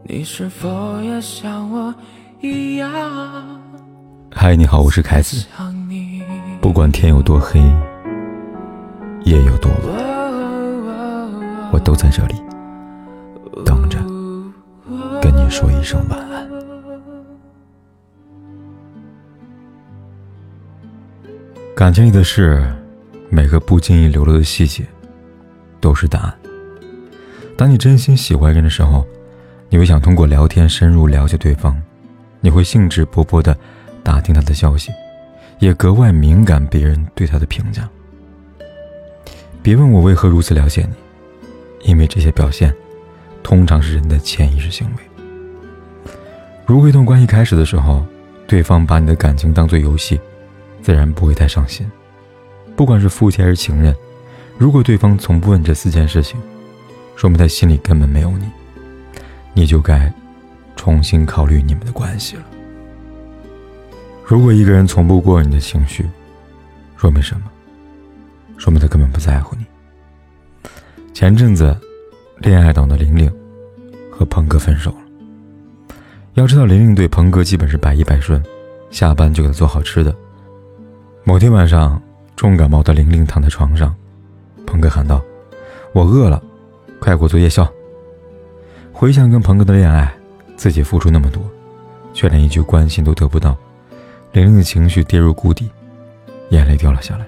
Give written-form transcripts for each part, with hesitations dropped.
你是否也像我一样？ 嗨，你好，我是凯子。不管天有多黑，夜有多晚，我都在这里等着跟你说一声晚安。感情里的事，每个不经意流露的细节都是答案。当你真心喜欢一个人的时候，你会想通过聊天深入了解对方，你会兴致勃勃地打听他的消息，也格外敏感别人对他的评价。别问我为何如此了解你，因为这些表现通常是人的潜意识行为。如果一段关系开始的时候，对方把你的感情当作游戏，自然不会太上心。不管是夫妻还是情人，如果对方从不问这4件事情，说明他心里根本没有你，你就该重新考虑你们的关系了。如果一个人从不过你的情绪，说明什么？说明他根本不在乎你。前阵子恋爱党的玲玲和鹏哥分手了。要知道玲玲对鹏哥基本是百依百顺，下班就给他做好吃的。某天晚上，重感冒的玲玲躺在床上，鹏哥喊道：我饿了，快给我做夜宵。回想跟鹏哥的恋爱，自己付出那么多，却连一句关心都得不到，玲玲的情绪跌入谷底，眼泪掉了下来。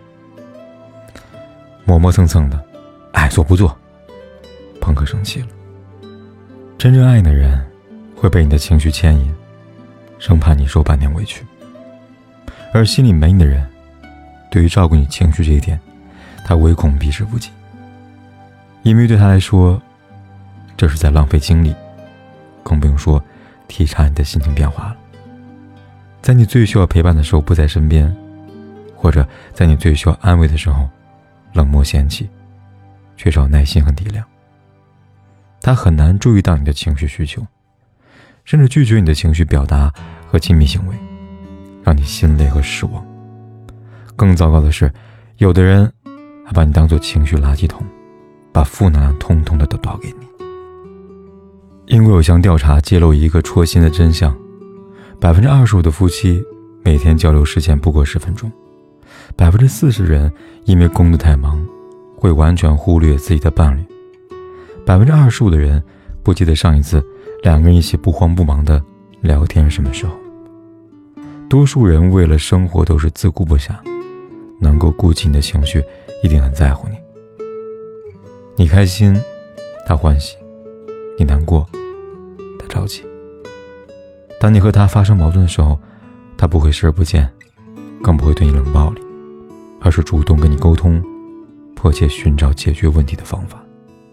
磨磨蹭蹭的，爱做不做。鹏哥生气了。真正爱你的人会被你的情绪牵引，生怕你受半点委屈。而心里没你的人，对于照顾你情绪这一点，他唯恐避之不及。因为对他来说，这是在浪费精力，更不用说体察你的心情变化了。在你最需要陪伴的时候不在身边，或者在你最需要安慰的时候冷漠嫌弃，缺少耐心和体谅。他很难注意到你的情绪需求，甚至拒绝你的情绪表达和亲密行为，让你心累和失望。更糟糕的是，有的人还把你当作情绪垃圾桶，把负能量通通的都倒给你。英国有项调查揭露一个戳心的真相，25%的夫妻每天交流时间不过10分钟，40%人因为工作太忙会完全忽略自己的伴侣，25%的人不记得上一次2个人一起不慌不忙的聊天是什么时候。多数人为了生活都是自顾不暇，能够顾及你的情绪，一定很在乎你。你开心，他欢喜；你难过，他着急。当你和他发生矛盾的时候，他不会视而不见，更不会对你冷暴力，而是主动跟你沟通，迫切寻找解决问题的方法。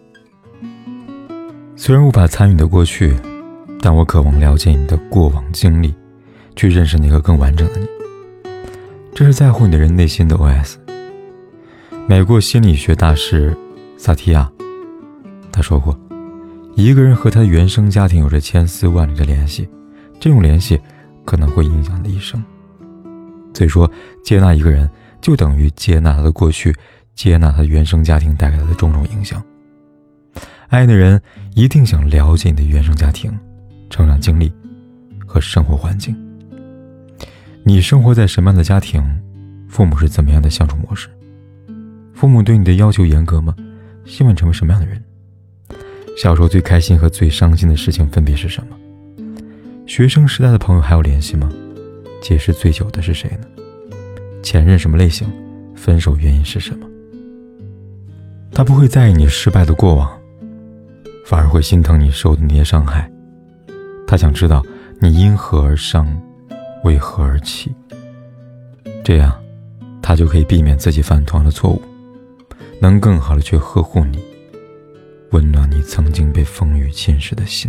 虽然无法参与你的过去，但我渴望了解你的过往经历，去认识那个更完整的你。这是在乎你的人内心的 OS。 美国心理学大师萨提亚他说过，一个人和他的原生家庭有着千丝万缕的联系，这种联系可能会影响他的一生。所以说，接纳一个人就等于接纳他的过去，接纳他的原生家庭带给他的种种影响。爱你的人一定想了解你的原生家庭、成长经历和生活环境。你生活在什么样的家庭，父母是怎么样的相处模式，父母对你的要求严格吗？希望成为什么样的人？小时候最开心和最伤心的事情分别是什么？学生时代的朋友还有联系吗？解释最久的是谁呢？前任什么类型？分手原因是什么？他不会在意你失败的过往，反而会心疼你受的那些伤害。他想知道你因何而伤，为何而起，这样他就可以避免自己犯同样的错误，能更好的去呵护你，温暖你曾经被风雨侵蚀的心。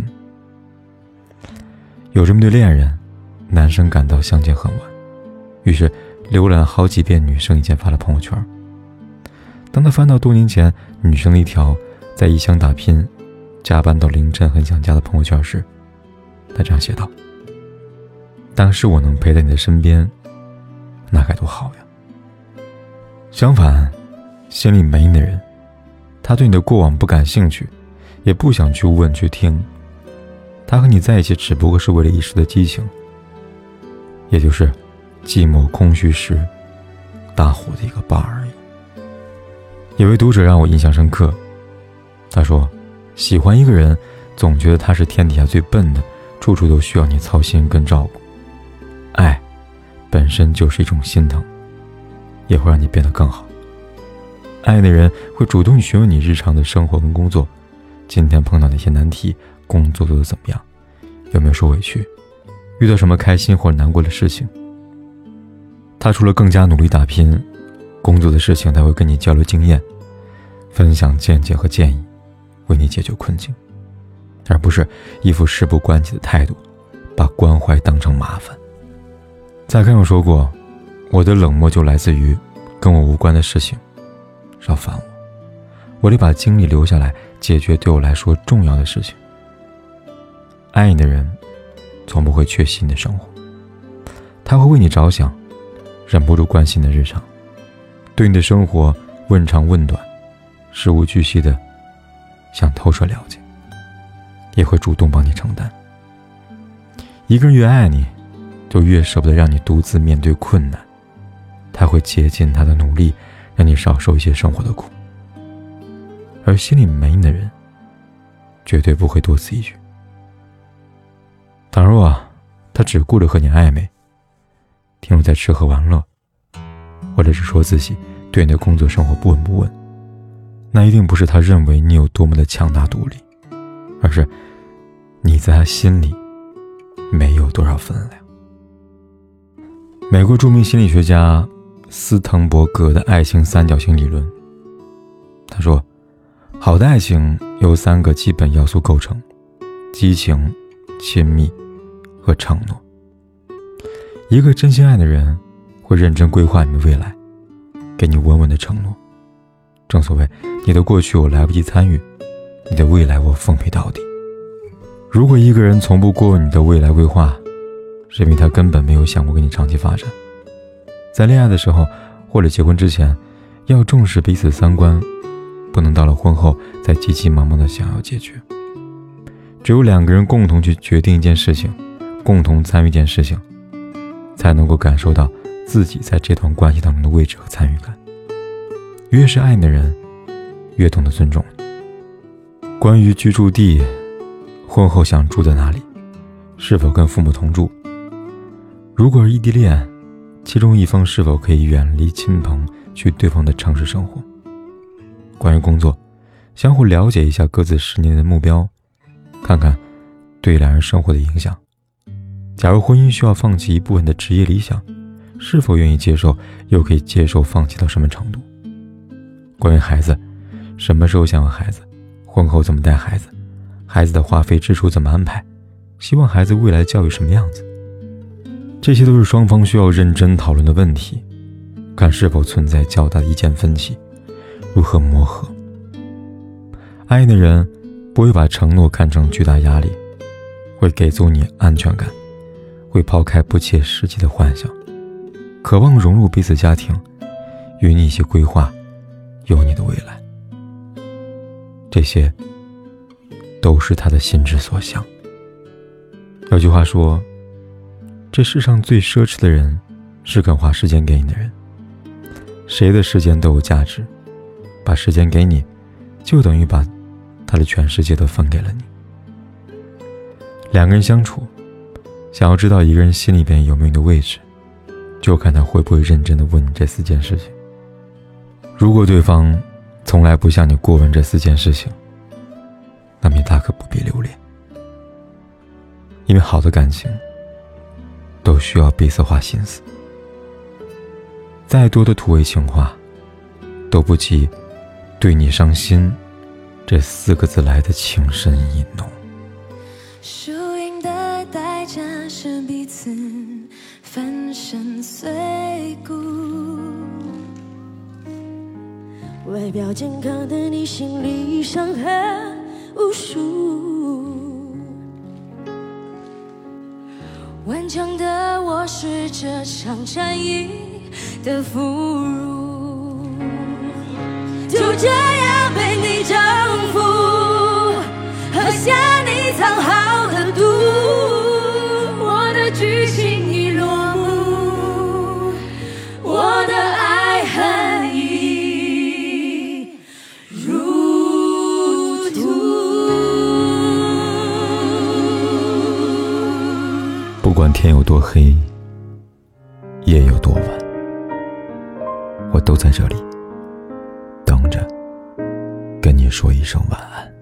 有这么对恋人，男生感到相见恨晚，于是浏览好几遍女生以前发的朋友圈。当他翻到多年前女生的一条在异乡打拼、加班到凌晨很想家的朋友圈时，他这样写道：当时我能陪在你的身边，那该多好呀。相反，心里没你的人，他对你的过往不感兴趣，也不想去问去听， 他和你在一起只不过是为了一时的激情，也就是寂寞空虚时大火的一个伴而已。有位读者让我印象深刻，他说，喜欢一个人总觉得他是天底下最笨的，处处都需要你操心跟照顾。爱本身就是一种心疼，也会让你变得更好。爱的人会主动询问你日常的生活跟工作，今天碰到哪些难题，工作做得怎么样，有没有受委屈，遇到什么开心或者难过的事情。他除了更加努力打拼，工作的事情他会跟你交流经验，分享见解和建议，为你解决困境，而不是一副事不关己的态度，把关怀当成麻烦。再看我说过，我的冷漠就来自于跟我无关的事情少烦我，我得把精力留下来解决对我来说重要的事情。爱你的人从不会缺席你的生活，他会为你着想，忍不住关心你的日常，对你的生活问长问短，事无巨细的想透彻了解，也会主动帮你承担。一个人越爱你，就越舍不得让你独自面对困难，他会竭尽他的努力，让你少受一些生活的苦。而心里没你的人，绝对不会多此一举。倘若他只顾着和你暧昧，停留在吃喝玩乐，或者是说自己对你的工作生活不闻不问，那一定不是他认为你有多么的强大独立，而是你在他心里没有多少分量。美国著名心理学家斯滕伯格的爱情三角形理论，他说，好的爱情由3个基本要素构成：激情、亲密和承诺。一个真心爱的人会认真规划你的未来，给你稳稳的承诺。正所谓，你的过去我来不及参与，你的未来我奉陪到底。如果一个人从不过问你的未来规划，是因为他根本没有想过跟你长期发展。在恋爱的时候或者结婚之前，要重视彼此三观，不能到了婚后再急急忙忙的想要解决。只有2个人共同去决定一件事情，共同参与一件事情，才能够感受到自己在这段关系当中的位置和参与感。越是爱你的人，越懂得尊重你。关于居住地，婚后想住在哪里，是否跟父母同住，如果是异地恋，其中一方是否可以远离亲朋，去对方的城市生活。关于工作，相互了解一下各自10年的目标，看看对2人生活的影响。假如婚姻需要放弃一部分的职业理想，是否愿意接受，又可以接受放弃到什么程度。关于孩子，什么时候想要孩子，婚后怎么带孩子，孩子的花费支出怎么安排，希望孩子未来教育什么样子。这些都是双方需要认真讨论的问题，看是否存在较大的意见分歧，如何磨合。爱你的人不会把承诺看成巨大压力，会给足你安全感，会抛开不切实际的幻想，渴望融入彼此家庭，与你一起规划有你的未来。这些都是他的心之所向。有句话说，这世上最奢侈的人是肯花时间给你的人。谁的时间都有价值，把时间给你，就等于把他的全世界都分给了你。2个人相处，想要知道一个人心里边有没有你的位置，就看他会不会认真地问你这4件事情。如果对方从来不向你过问这4件事情，那么你大可不必留恋。因为好的感情都需要彼此花心思，再多的土味情话都不及对你伤心这4个字来的情深意浓。 输赢的代价是彼此粉身碎骨， 外表健康的你心里伤痕无数， 顽强的我是这场战役的俘虏， 就这样被你征服，喝下你藏好的毒， 天有多黑，夜有多晚，我都在这里等着跟你说一声晚安。